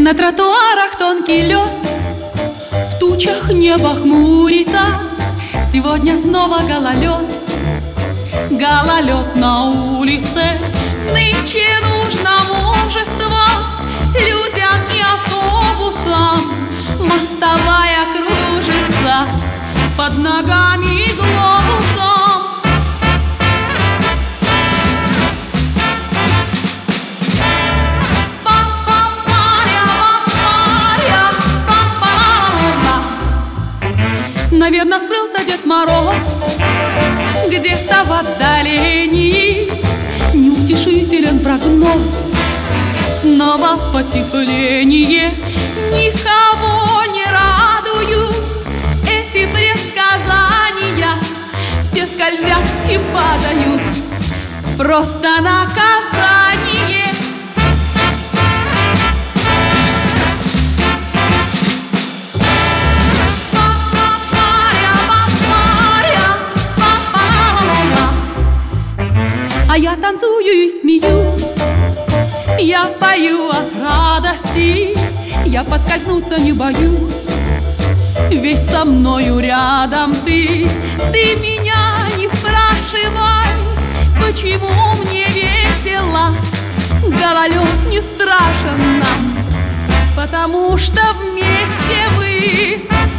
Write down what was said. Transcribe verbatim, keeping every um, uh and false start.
На тротуарах тонкий лед, в тучах небо хмурится. Сегодня снова гололед, гололед на улице. Нынче нужно мужество людям и автобусам. Мостовая кружится под ногами глобусом. Наверно, скрылся Дед Мороз где-то в отдалении. Неутешителен прогноз, снова потепление. Никого не радуют эти предсказания. Все скользят и падают, просто наказание. А я танцую и смеюсь, я пою от радости, я подскользнуться не боюсь, ведь со мною рядом ты. Ты меня не спрашивай, почему мне весело. Гололед не страшен нам, потому что вместе мы